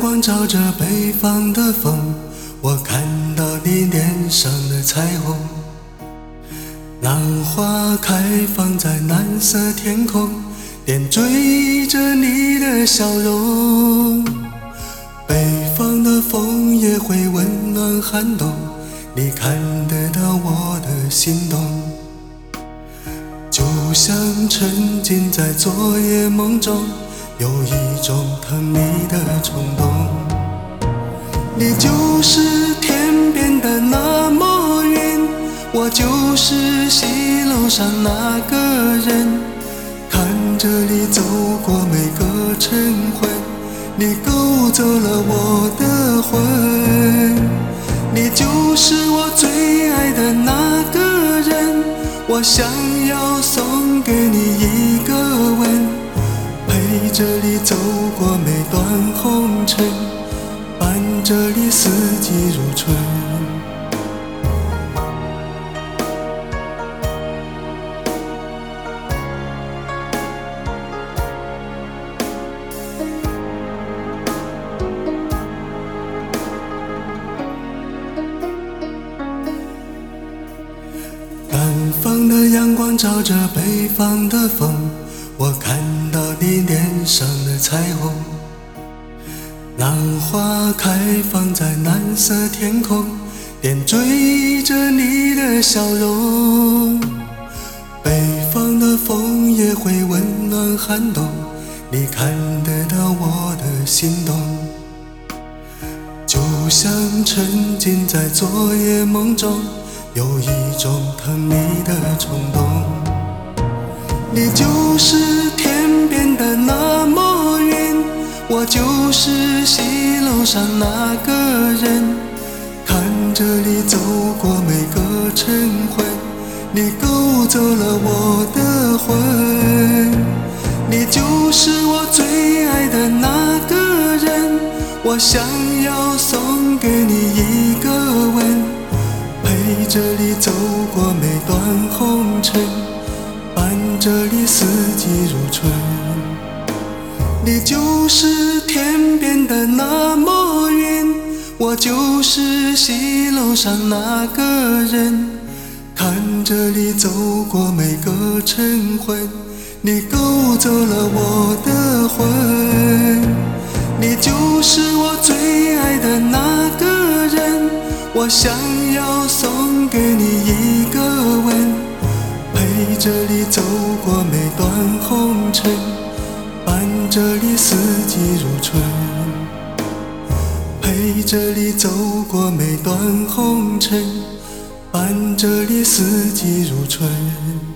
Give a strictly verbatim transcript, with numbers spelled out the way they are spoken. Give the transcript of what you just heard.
光照着北方的风，我看到你脸上的彩虹。浪花开放在蓝色天空，点缀着你的笑容。北方的风也会温暖寒冬，你看得到我的心动。就像沉浸在昨夜梦中，有一种疼你的冲动。你就是天边的那抹云，我就是西楼上那个人。看着你走过每个晨昏，你勾走了我的魂。你就是我最爱的那个人，我想要送给你一个吻，陪着你走过每段红尘，伴着你四季如春。南方的阳光照着北方的风，我看到你脸上的彩虹。浪花开放在蓝色天空，点缀着你的笑容。北方的风也会温暖寒冬，你看得到我的心动。就像沉浸在昨夜梦中，有一种疼你的冲动。你就是天边的那抹云，我就是西楼上那个人。看着你走过每个晨昏，你勾走了我的魂。你就是我最爱的那个人，我想要送给你一个吻，陪着你走过每段红尘，伴着你四季如春。你就是天边的那抹云，我就是西楼上那个人。看着你走过每个晨昏，你勾走了我的魂。你就是我最爱的那个人，我想要送给你一个吻，陪着你走过每段红尘，伴着你四季如春。陪着你走过每段红尘，伴着你四季如春。